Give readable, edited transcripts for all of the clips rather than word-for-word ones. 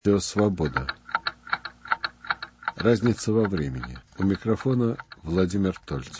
Радио Свобода. Разница во времени. У микрофона Владимир Тольц.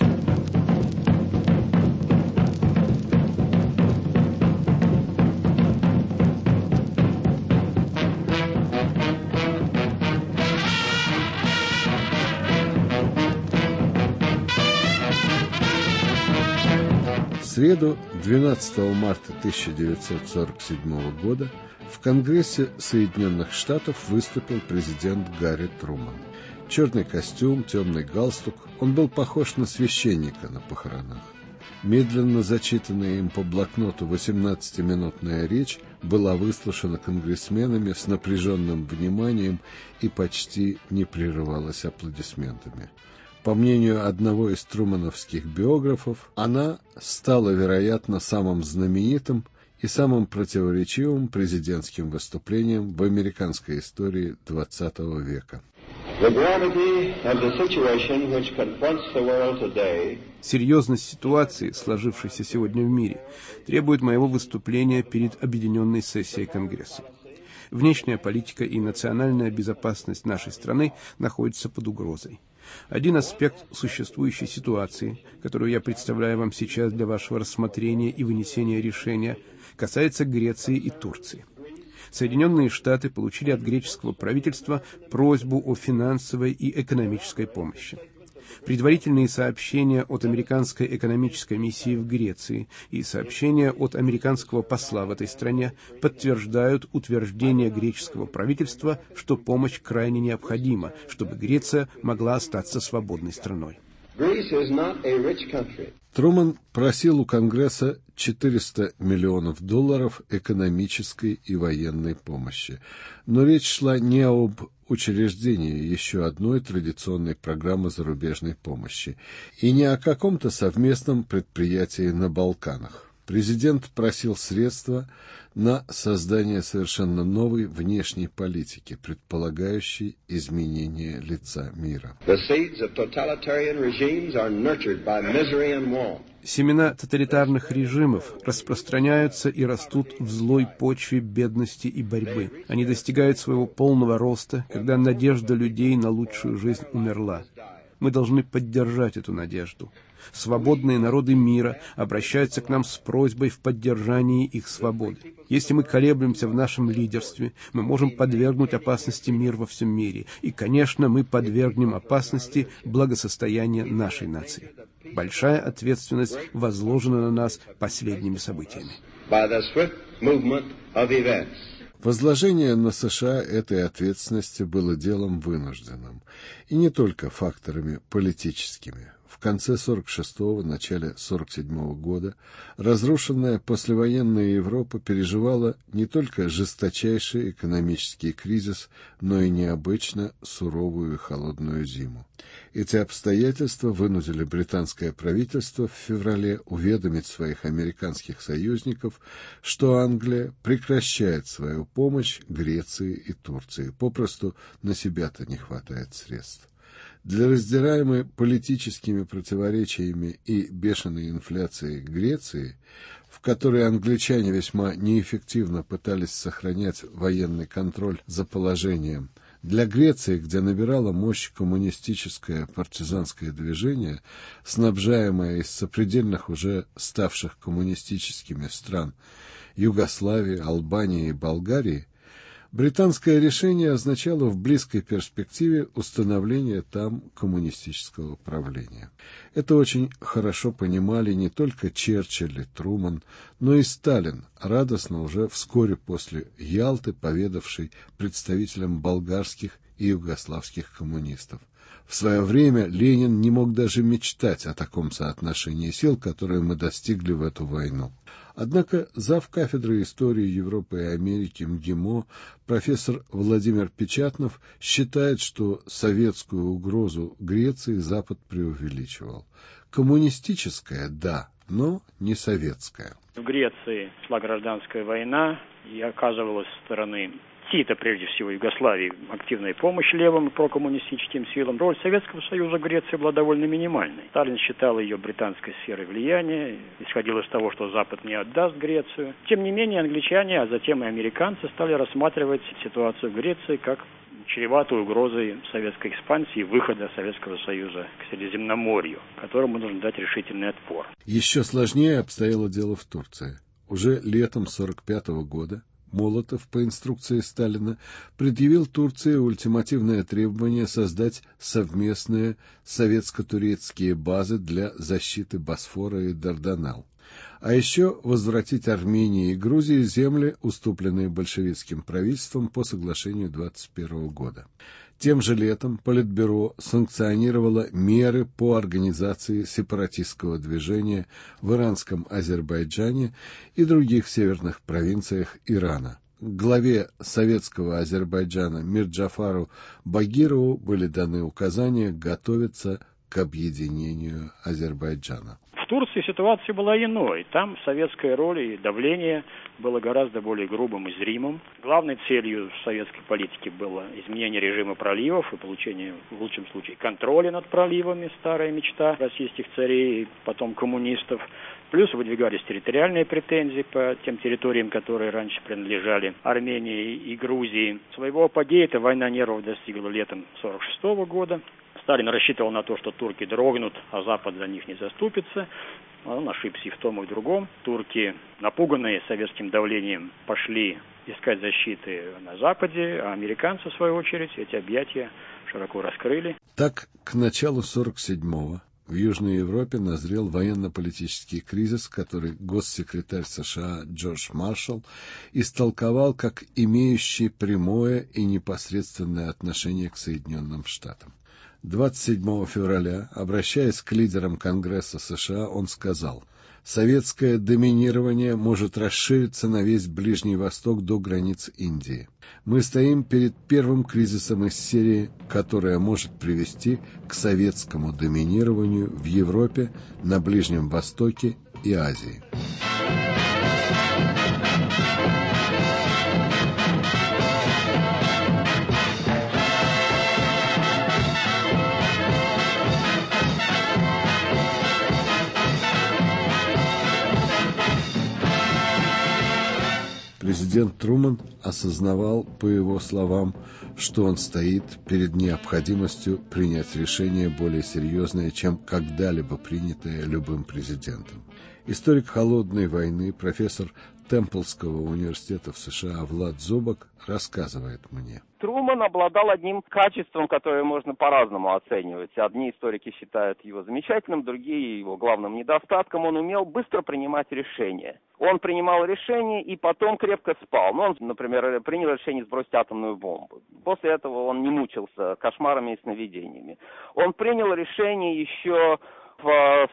В среду, 12 марта 1947 года, в Конгрессе Соединенных Штатов выступил президент Гарри Труман. Черный костюм, темный галстук, он был похож на священника на похоронах. Медленно зачитанная им по блокноту 18-минутная речь была выслушана конгрессменами с напряженным вниманием и почти не прерывалась аплодисментами. По мнению одного из трумановских биографов, она стала, вероятно, самым знаменитым и самым противоречивым президентским выступлением в американской истории XX века. Серьезность ситуации, сложившейся сегодня в мире, требует моего выступления перед объединенной сессией Конгресса. Внешняя политика и национальная безопасность нашей страны находятся под угрозой. Один аспект существующей ситуации, которую я представляю вам сейчас для вашего рассмотрения и вынесения решения, касается Греции и Турции. Соединенные Штаты получили от греческого правительства просьбу о финансовой и экономической помощи. Предварительные сообщения от американской экономической миссии в Греции и сообщения от американского посла в этой стране подтверждают утверждение греческого правительства, что помощь крайне необходима, чтобы Греция могла остаться свободной страной. Труман просил у Конгресса $400 миллионов экономической и военной помощи. Но речь шла не об учреждении еще одной традиционной программы зарубежной помощи и не о каком-то совместном предприятии на Балканах. Президент просил средства на создание совершенно новой внешней политики, предполагающей изменение лица мира. Семена тоталитарных режимов распространяются и растут в злой почве бедности и борьбы. Они достигают своего полного роста, когда надежда людей на лучшую жизнь умерла. Мы должны поддержать эту надежду. Свободные народы мира обращаются к нам с просьбой в поддержании их свободы. Если мы колеблемся в нашем лидерстве, мы можем подвергнуть опасности мир во всем мире. И, конечно, мы подвергнем опасности благосостояние нашей нации. Большая ответственность возложена на нас последними событиями. Возложение на США этой ответственности было делом вынужденным, и не только факторами политическими. В конце 46-го, начале 47-го года разрушенная послевоенная Европа переживала не только жесточайший экономический кризис, но и необычно суровую и холодную зиму. Эти обстоятельства вынудили британское правительство в феврале уведомить своих американских союзников, что Англия прекращает свою помощь Греции и Турции. Попросту на себя-то не хватает средств. Для раздираемой политическими противоречиями и бешеной инфляцией Греции, в которой англичане весьма неэффективно пытались сохранять военный контроль за положением, для Греции, где набирало мощь коммунистическое партизанское движение, снабжаемое из сопредельных уже ставших коммунистическими стран Югославии, Албании и Болгарии, британское решение означало в близкой перспективе установление там коммунистического правления. Это очень хорошо понимали не только Черчилль и Труман, но и Сталин, радостно уже вскоре после Ялты поведавший представителям болгарских и югославских коммунистов. В свое время Ленин не мог даже мечтать о таком соотношении сил, которое мы достигли в эту войну. Однако завкафедры истории Европы и Америки МГИМО профессор Владимир Печатнов считает, что советскую угрозу Греции Запад преувеличивал. Коммунистическая – да, но не советская. В Греции шла гражданская война, и оказывалась со стороны Тита, прежде всего, Югославии, активная помощь левым и прокоммунистическим силам. Роль Советского Союза в Греции была довольно минимальной. Сталин считал ее британской сферой влияния, исходил из того, что Запад не отдаст Грецию. Тем не менее, англичане, а затем и американцы стали рассматривать ситуацию в Греции как чреватую угрозой советской экспансии и выхода Советского Союза к Средиземноморью, которому нужно дать решительный отпор. Еще сложнее обстояло дело в Турции. Уже летом 1945 года Молотов по инструкции Сталина предъявил Турции ультимативное требование создать совместные советско-турецкие базы для защиты Босфора и Дарданелл, а еще возвратить Армении и Грузии земли, уступленные большевистским правительством по соглашению 1921 года. Тем же летом Политбюро санкционировало меры по организации сепаратистского движения в иранском Азербайджане и других северных провинциях Ирана. Главе советского Азербайджана Мирджафару Багирову были даны указания готовиться к объединению Азербайджана. В Турции ситуация была иной. Там советская роль и давление было гораздо более грубым и зримым. Главной целью советской политики было изменение режима проливов и получение, в лучшем случае, контроля над проливами, старая мечта российских царей и потом коммунистов. Плюс выдвигались территориальные претензии по тем территориям, которые раньше принадлежали Армении и Грузии. Своего апогея эта война нервов достигла летом 1946 года. Сталин рассчитывал на то, что турки дрогнут, а Запад за них не заступится. Он ошибся и в том, и в другом. Турки, напуганные советским давлением, пошли искать защиты на Западе, а американцы, в свою очередь, эти объятия широко раскрыли. Так, к началу 1947-го в Южной Европе назрел военно-политический кризис, который госсекретарь США Джордж Маршалл истолковал как имеющий прямое и непосредственное отношение к Соединенным Штатам. 27 февраля, обращаясь к лидерам Конгресса США, он сказал: «Советское доминирование может расшириться на весь Ближний Восток до границ Индии. Мы стоим перед первым кризисом из серии, которая может привести к советскому доминированию в Европе, на Ближнем Востоке и Азии». Президент Трумэн осознавал, по его словам, что он стоит перед необходимостью принять решение более серьезное, чем когда-либо принятое любым президентом. Историк холодной войны, профессор Темплского университета в США Влад Зубок рассказывает мне. Трумэн обладал одним качеством, которое можно по-разному оценивать. Одни историки считают его замечательным, другие его главным недостатком. Он умел быстро принимать решения. Он принимал решения и потом крепко спал. Он, например, принял решение сбросить атомную бомбу. После этого он не мучился кошмарами и сновидениями. Он принял решение еще в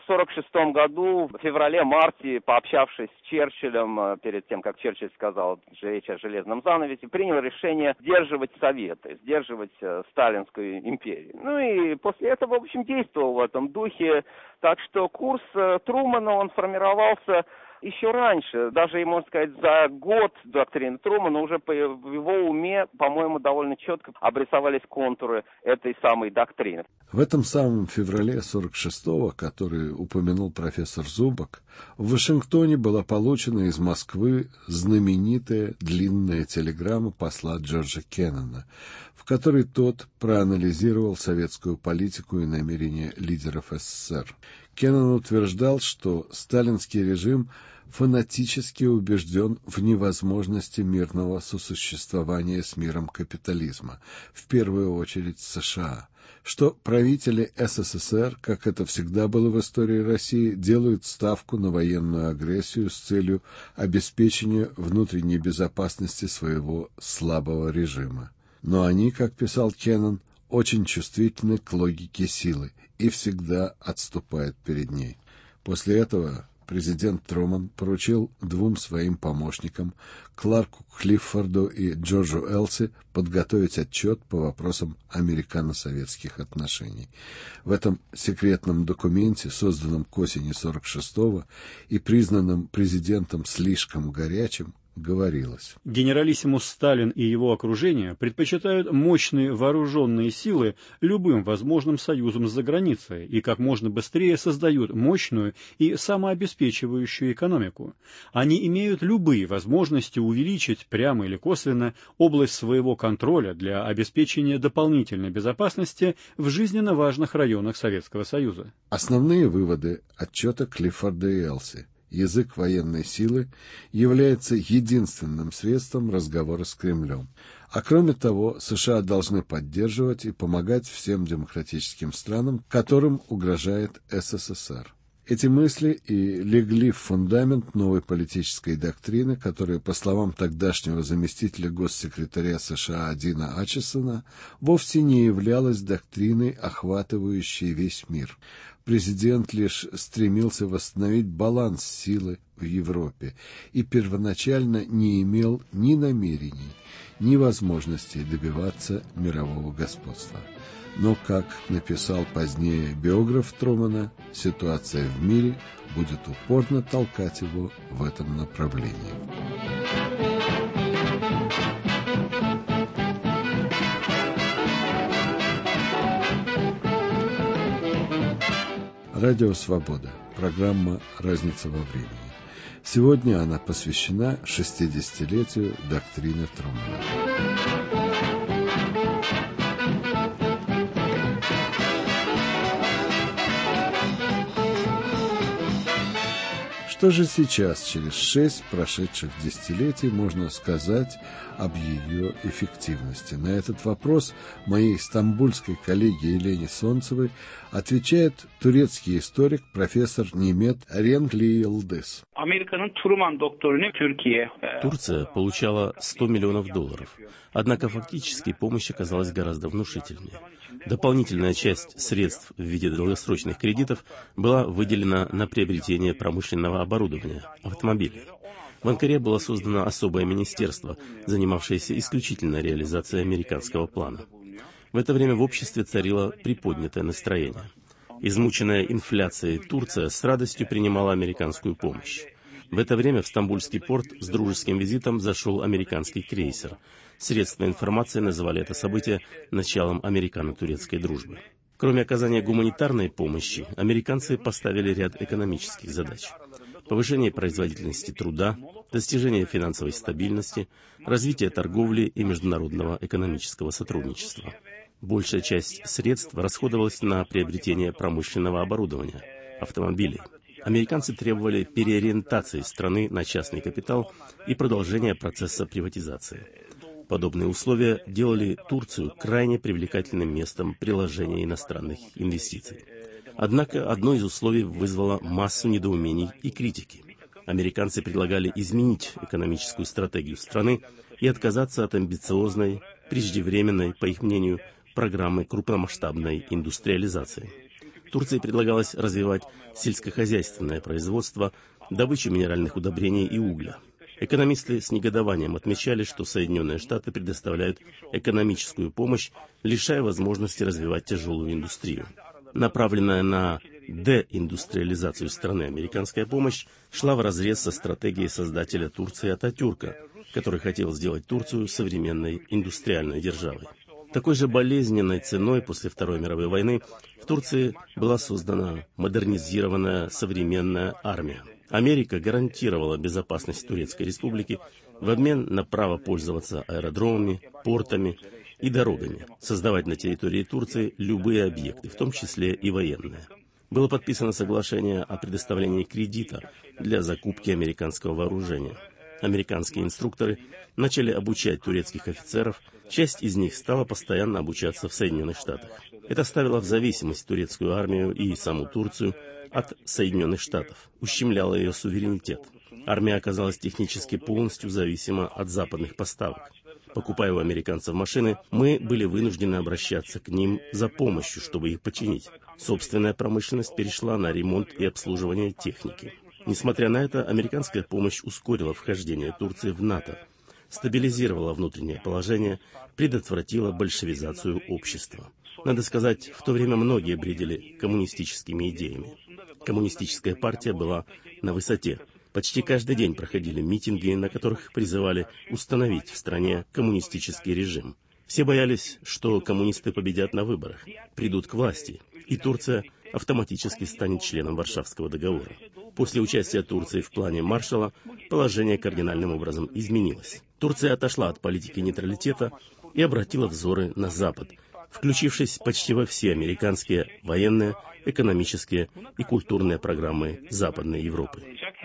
1946 году, в феврале-марте, пообщавшись с Черчиллем, перед тем, как Черчилль сказал речь о железном занавесе, принял решение сдерживать Советы, сдерживать Сталинскую империю. Ну и после этого, в общем, действовал в этом духе. Так что курс Трумэна, он формировался еще раньше, даже, можно сказать, за год доктрины Трумэна уже в его уме, по-моему, довольно четко обрисовались контуры этой самой доктрины. В этом самом феврале 1946-го, который упомянул профессор Зубок, в Вашингтоне была получена из Москвы знаменитая длинная телеграмма посла Джорджа Кеннона, в которой тот проанализировал советскую политику и намерения лидеров СССР. Кеннон утверждал, что сталинский режим фанатически убежден в невозможности мирного сосуществования с миром капитализма, в первую очередь США, что правители СССР, как это всегда было в истории России, делают ставку на военную агрессию с целью обеспечения внутренней безопасности своего слабого режима. Но они, как писал Кеннон, очень чувствительны к логике силы и всегда отступают перед ней. После этого президент Трумэн поручил двум своим помощникам, Кларку Клиффорду и Джорджу Элси, подготовить отчет по вопросам американо-советских отношений. В этом секретном документе, созданном к осени 1946-го и признанном президентом слишком горячим, говорилось: генералиссимус Сталин и его окружение предпочитают мощные вооруженные силы любым возможным союзом за границей и как можно быстрее создают мощную и самообеспечивающую экономику. Они имеют любые возможности увеличить прямо или косвенно область своего контроля для обеспечения дополнительной безопасности в жизненно важных районах Советского Союза. Основные выводы отчета Клиффорда и Элси. Язык военной силы является единственным средством разговора с Кремлем. А кроме того, США должны поддерживать и помогать всем демократическим странам, которым угрожает СССР. Эти мысли и легли в фундамент новой политической доктрины, которая, по словам тогдашнего заместителя госсекретаря США Дина Ачесона, вовсе не являлась доктриной, охватывающей весь мир. Президент лишь стремился восстановить баланс силы в Европе и первоначально не имел ни намерений, ни возможностей добиваться мирового господства. Но, как написал позднее биограф Трумэна, ситуация в мире будет упорно толкать его в этом направлении. Радио «Свобода». Программа «Разница во времени». Сегодня она посвящена 60-летию доктрины Трумэна. Что же сейчас, через 6 прошедших десятилетий, можно сказать об ее эффективности? На этот вопрос моей стамбульской коллеге Елене Солнцевой отвечает турецкий историк, профессор Нимет Ренгли Йылдыз. Турция получала $100 миллионов, однако фактически помощь оказалась гораздо внушительнее. Дополнительная часть средств в виде долгосрочных кредитов была выделена на приобретение промышленного оборудования, автомобилей. В Анкаре было создано особое министерство, занимавшееся исключительно реализацией американского плана. В это время в обществе царило приподнятое настроение. Измученная инфляцией Турция с радостью принимала американскую помощь. В это время в Стамбульский порт с дружеским визитом зашел американский крейсер. Средства информации называли это событие началом американо-турецкой дружбы. Кроме оказания гуманитарной помощи, американцы поставили ряд экономических задач. Повышение производительности труда, достижение финансовой стабильности, развитие торговли и международного экономического сотрудничества. Большая часть средств расходовалась на приобретение промышленного оборудования, автомобилей. Американцы требовали переориентации страны на частный капитал и продолжения процесса приватизации. Подобные условия делали Турцию крайне привлекательным местом приложения иностранных инвестиций. Однако одно из условий вызвало массу недоумений и критики. Американцы предлагали изменить экономическую стратегию страны и отказаться от амбициозной, преждевременной, по их мнению, программы крупномасштабной индустриализации. Турции предлагалось развивать сельскохозяйственное производство, добычу минеральных удобрений и угля. Экономисты с негодованием отмечали, что Соединенные Штаты предоставляют экономическую помощь, лишая возможности развивать тяжелую индустрию. Направленная на деиндустриализацию страны американская помощь шла вразрез со стратегией создателя Турции Ататюрка, который хотел сделать Турцию современной индустриальной державой. Такой же болезненной ценой после Второй мировой войны в Турции была создана модернизированная современная армия. Америка гарантировала безопасность Турецкой республики в обмен на право пользоваться аэродромами, портами и дорогами, создавать на территории Турции любые объекты, в том числе и военные. Было подписано соглашение о предоставлении кредита для закупки американского вооружения. Американские инструкторы начали обучать турецких офицеров, часть из них стала постоянно обучаться в Соединенных Штатах. Это ставило в зависимость турецкую армию и саму Турцию от Соединенных Штатов, ущемляло ее суверенитет. Армия оказалась технически полностью зависима от западных поставок. Покупая у американцев машины, мы были вынуждены обращаться к ним за помощью, чтобы их починить. Собственная промышленность перешла на ремонт и обслуживание техники. Несмотря на это, американская помощь ускорила вхождение Турции в НАТО, стабилизировала внутреннее положение, предотвратила большевизацию общества. Надо сказать, в то время многие бредили коммунистическими идеями. Коммунистическая партия была на высоте, Почти каждый день проходили митинги, на которых призывали установить в стране коммунистический режим. Все боялись, что коммунисты победят на выборах, придут к власти, и Турция автоматически станет членом Варшавского договора. После участия Турции в плане Маршалла положение кардинальным образом изменилось. Турция отошла от политики нейтралитета и обратила взоры на Запад, включившись почти во все американские военные, экономические и культурные программы Западной Европы.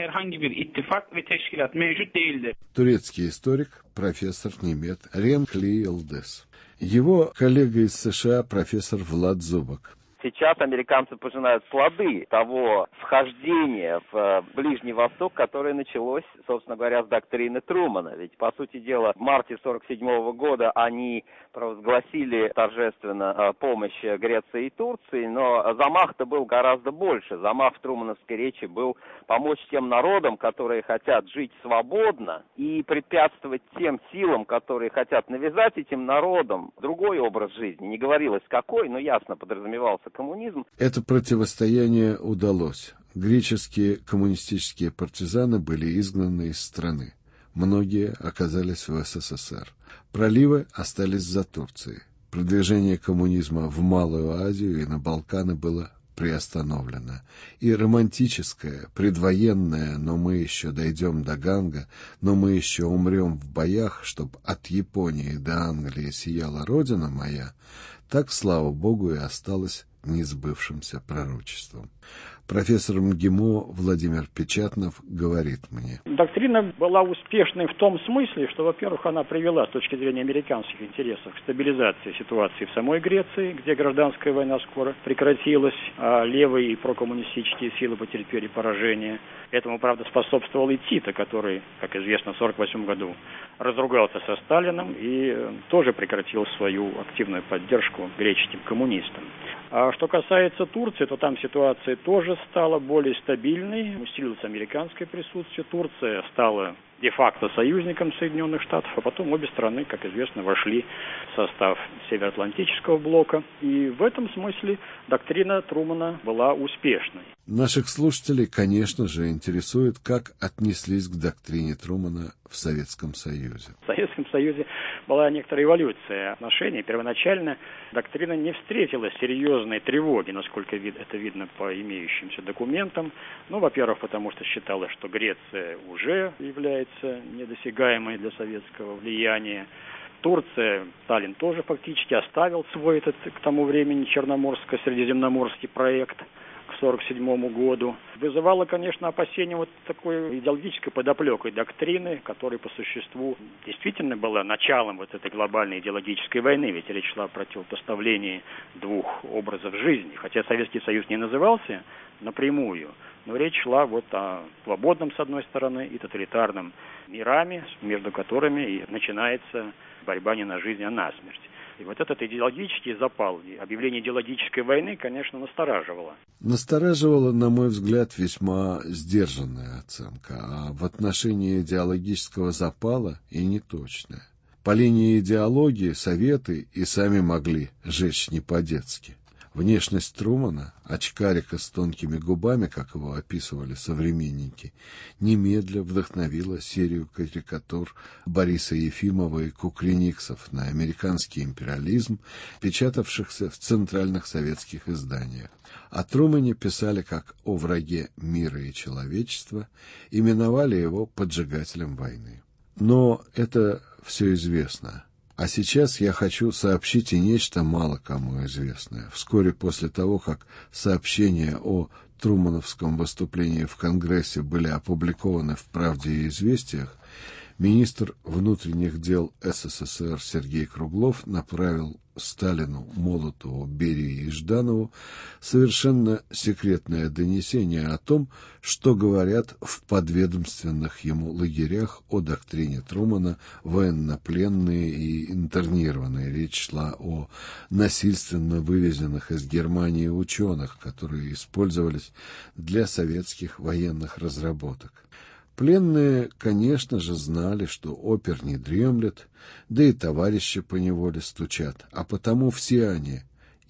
Турецкий историк, профессор Немет Ренкли Йылдыз. Его коллега из США, профессор Влад Зубок. Сейчас американцы пожинают плоды того вхождения в Ближний Восток, которое началось, собственно говоря, с доктрины Трумана. Ведь, по сути дела, в марте 1947 года они провозгласили торжественно помощь Греции и Турции, но замах-то был гораздо больше. Замах в трумановской речи был помочь тем народам, которые хотят жить свободно, и препятствовать тем силам, которые хотят навязать этим народам другой образ жизни. Не говорилось какой, но ясно подразумевался коммунизм. Это противостояние удалось. Греческие коммунистические партизаны были изгнаны из страны. Многие оказались в СССР. Проливы остались за Турцией. Продвижение коммунизма в Малую Азию и на Балканы было приостановлено. И романтическое, предвоенное «но мы еще дойдем до Ганга, но мы еще умрем в боях, чтоб от Японии до Англии сияла родина моя», так, слава Богу, и осталось несбывшимся пророчеством. Профессор МГИМО Владимир Печатнов говорит мне. Доктрина была успешной в том смысле, что, во-первых, она привела с точки зрения американских интересов к стабилизации ситуации в самой Греции, где гражданская война скоро прекратилась, а левые и прокоммунистические силы потерпели поражение. Этому, правда, способствовал и Тито, который, как известно, в 1948 году разругался со Сталиным и тоже прекратил свою активную поддержку греческим коммунистам. А что касается Турции, то там ситуация тоже стала более стабильной, усилилось американское присутствие. Турция стала де-факто союзником Соединенных Штатов, а потом обе страны, как известно, вошли в состав Североатлантического блока. И в этом смысле доктрина Трумана была успешной. Наших слушателей, конечно же, интересует, как отнеслись к доктрине Трумана в Советском Союзе. В Советском Союзе была некоторая эволюция отношений. Первоначально доктрина не встретила серьезной тревоги, насколько это видно по имеющимся документам. Ну, во-первых, потому что считалось, что Греция уже является недосягаемой для советского влияния. Турция, Сталин тоже фактически оставил свой этот к тому времени черноморско-средиземноморский проект к 1947 году. Вызывало, конечно, опасение вот такой идеологической подоплекой доктрины, которая по существу действительно была началом вот этой глобальной идеологической войны, ведь речь шла о противопоставлении двух образов жизни. Хотя Советский Союз не назывался напрямую, но речь шла вот о свободном, с одной стороны, и тоталитарном мирами, между которыми и начинается борьба не на жизнь, а на смерть. И вот этот идеологический запал, объявление идеологической войны, конечно, настораживало. Настораживала, на мой взгляд, весьма сдержанная оценка, а в отношении идеологического запала и неточная. По линии идеологии Советы и сами могли жечь не по-детски. Внешность Трумана, очкарика с тонкими губами, как его описывали современники, немедля вдохновила серию карикатур Бориса Ефимова и Кукрыниксов на американский империализм, печатавшихся в центральных советских изданиях. О Трумане писали как о враге мира и человечества, именовали его поджигателем войны. Но это все известно. А сейчас я хочу сообщить и нечто мало кому известное. Вскоре после того, как сообщения о трумановском выступлении в Конгрессе были опубликованы в «Правде и известиях», министр внутренних дел СССР Сергей Круглов направил Сталину, Молотову, Берии и Жданову совершенно секретное донесение о том, что говорят в подведомственных ему лагерях о доктрине Трумана военнопленные и интернированные. Речь шла о насильственно вывезенных из Германии ученых, которые использовались для советских военных разработок. Пленные, конечно же, знали, что опер не дремлет, да и товарищи поневоле стучат, а потому все они,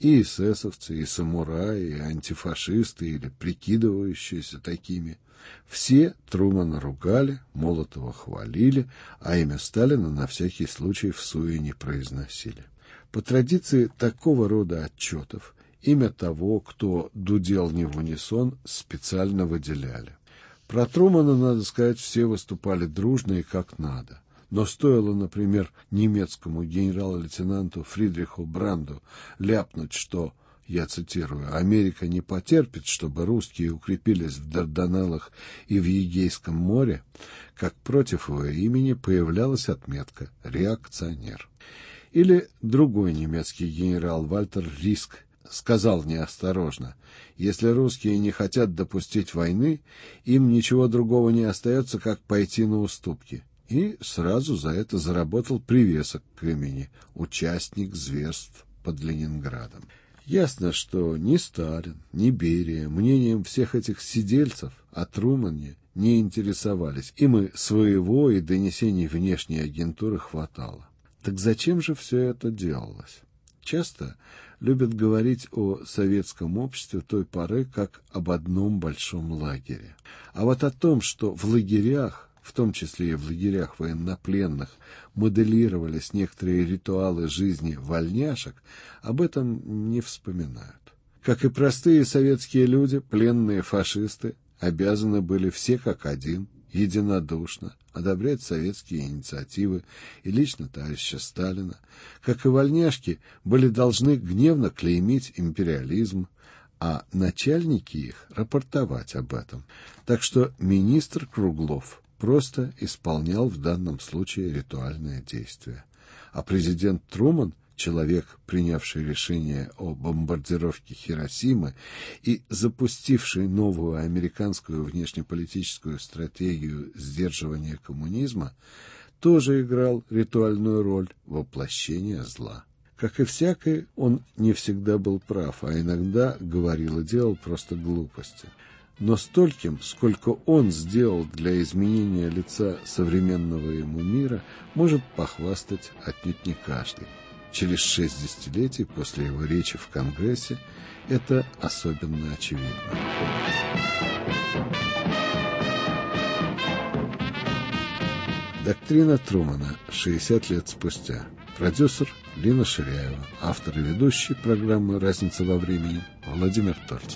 И эсэсовцы, и самураи, и антифашисты, или прикидывающиеся такими. Все Трумана ругали, Молотова хвалили, а имя Сталина на всякий случай всуе не произносили. По традиции такого рода отчетов имя того, кто дудел не в унисон, специально выделяли. Про Трумана, надо сказать, все выступали дружно и как надо. Но стоило, например, немецкому генерал-лейтенанту Фридриху Бранду ляпнуть, что, я цитирую, «Америка не потерпит, чтобы русские укрепились в Дарданеллах и в Егейском море», как против его имени появлялась отметка «реакционер». Или другой немецкий генерал Вальтер Риск сказал неосторожно: «Если русские не хотят допустить войны, им ничего другого не остается, как пойти на уступки». И сразу за это заработал привесок к имени «Участник зверств под Ленинградом». Ясно, что ни Сталин, ни Берия мнением всех этих сидельцев о Трумане не интересовались. Им и своего, и донесений внешней агентуры хватало. Так зачем же все это делалось? Часто любят говорить о советском обществе той поры как об одном большом лагере. А вот о том, что в лагерях, в том числе и в лагерях военнопленных, моделировались некоторые ритуалы жизни вольняшек, об этом не вспоминают. Как и простые советские люди, пленные фашисты обязаны были все как один, единодушно одобрять советские инициативы и лично товарища Сталина, как и вольняшки были должны гневно клеймить империализм, а начальники их рапортовать об этом. Так что министр Круглов просто исполнял в данном случае ритуальное действие. А президент Труман, человек, принявший решение о бомбардировке Хиросимы и запустивший новую американскую внешнеполитическую стратегию сдерживания коммунизма, тоже играл ритуальную роль воплощения зла. Как и всякий, он не всегда был прав, а иногда говорил и делал просто глупости. Но стольким, сколько он сделал для изменения лица современного ему мира, может похвастать отнюдь не каждый. Через 6 десятилетий после его речи в Конгрессе это особенно очевидно. Доктрина Трумана 60 лет спустя. Продюсер Лина Ширяева. Автор и ведущий программы «Разница во времени» Владимир Торц.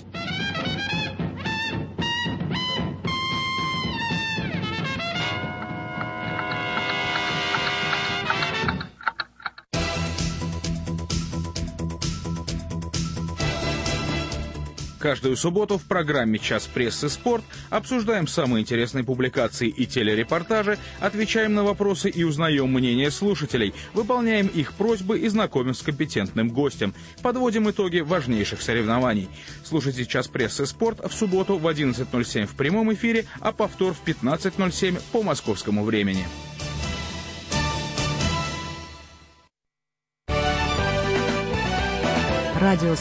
Каждую субботу в программе «Час прессы. Спорт» обсуждаем самые интересные публикации и телерепортажи, отвечаем на вопросы и узнаем мнение слушателей, выполняем их просьбы и знакомим с компетентным гостем, подводим итоги важнейших соревнований. Слушайте «Час прессы. Спорт» в субботу в 11:07 в прямом эфире, а повтор в 15:07 по московскому времени. Радио